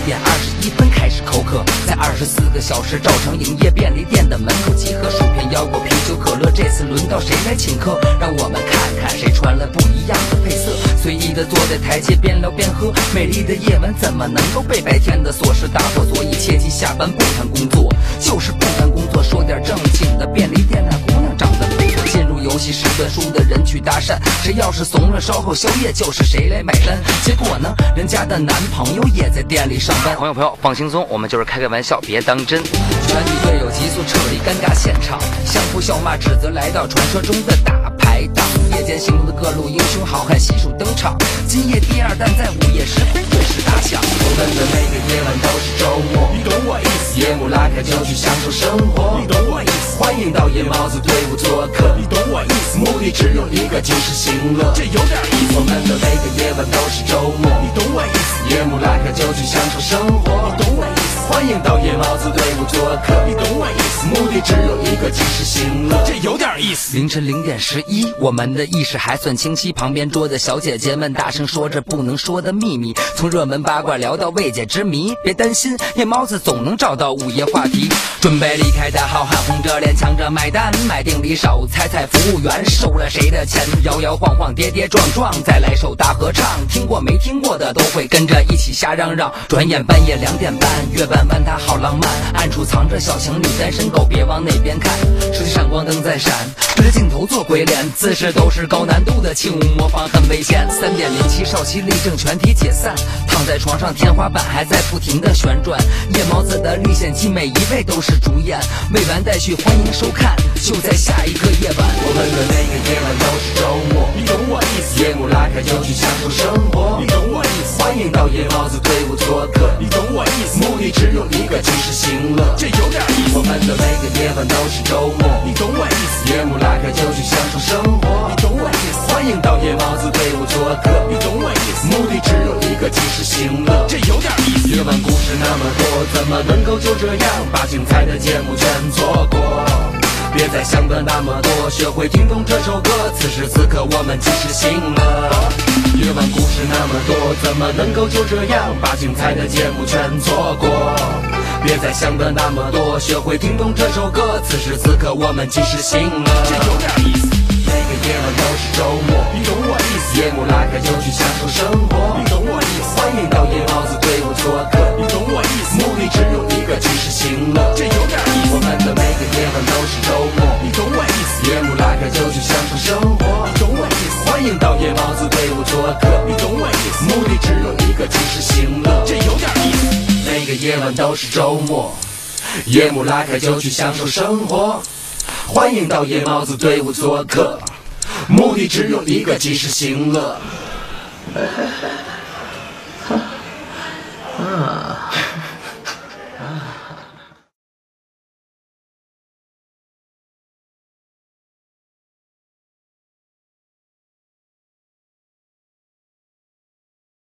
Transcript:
11:21开始口渴，在24个小时照常营业，便利店的门口集合，薯片、腰果、啤酒、可乐，这次轮到谁来请客？让我们看看谁穿了不一样的配色，随意的坐在台阶边聊边喝。美丽的夜晚怎么能够被白天的琐事打破？所以切记下班不谈工作，就是不谈工作，说点正经的。便利店那姑娘长得不错，进入游戏时段输的人去搭讪，谁要是怂了，稍后宵夜就是谁来买单。结果呢，人家的男朋友也在店里上班。朋友放轻松，我们就是开个玩笑，别当真。全体队友急速撤离尴尬现场，相互笑骂指责，来到传说中的大排档。夜间行动的各路英雄好汉悉数登场，今夜第二弹在午夜时分准时打响。我们的每个夜晚都是周末，你懂我意思。夜幕拉开就去享受生活，你懂我意思。欢迎到夜猫子队伍做客，你懂我意思。目的只有一个，就是行乐，这有点意思。我们的每个夜晚都是周末，你懂我意思。夜幕拉开就去享受生活，你懂我意思。欢迎到夜猫子队伍做客，你懂我意思。目的只有一个，就是行乐，这有点意思。凌晨0:11，我们的意识还算清晰，旁边桌的小姐姐们大声说着不能说的秘密，从热门八卦聊到未解之谜。别担心，夜猫子总能找到午夜话题。准备离开的好汉红着脸抢着买单，买定离手，猜服务员收了谁的钱，摇摇晃晃跌跌撞撞，再来首大合唱。听过没听过的都会跟着一起瞎嚷嚷。转眼半夜2点半，月半弯它好浪漫，暗处藏着小情侣，单身狗别往那边看。手机闪光灯在闪，对着镜头做鬼脸，姿势都是高难度的轻舞模仿，很危险。3:07少期立正，全体解散，躺在床上，天花板还在不停的旋转。夜猫子的历险记，每一位都是主演，未完待续，欢迎收看，就在下一个夜晚。我们的每个夜晚都是周末，你懂我意思。夜幕拉开就去享受生活，你懂我意思。欢迎到夜猫子队伍做客，你懂我意思。目的只有一个，就是行乐，这有点意思。我们的每个夜晚都是周末，你懂我意思。夜幕拉开就去享受生活，你懂我意思。欢迎到夜猫子队伍做客，你懂我意思。目的只有一个，就是行乐，这有点意思。夜晚故事那么多，怎么能够就这样把精彩的节目全错过？别再想的那么多，学会听懂这首歌，此时此刻我们及时行乐。夜晚故事那么多，怎么能够就这样把精彩的节目全错过？别再想的那么多，学会听懂这首歌，此时此刻我们及时行乐，这有点意思。每个夜晚都是周末，你懂我意思。夜幕拉开就去享受生活，你懂我意思。欢迎到夜猫子队伍做客，你懂我意思。目的只有一个，就是行乐，这有点意思。我们的每个夜晚都是周末，你懂我意思。夜幕拉开就去享受生活，你懂我意思。欢迎到夜猫子队伍做客，你懂我意思。目的只有一个，就是行乐，这有点意思。每个夜晚都是周末，夜幕拉开就去享受生活，欢迎到夜猫子队伍做客，目的只有一个，及时行乐。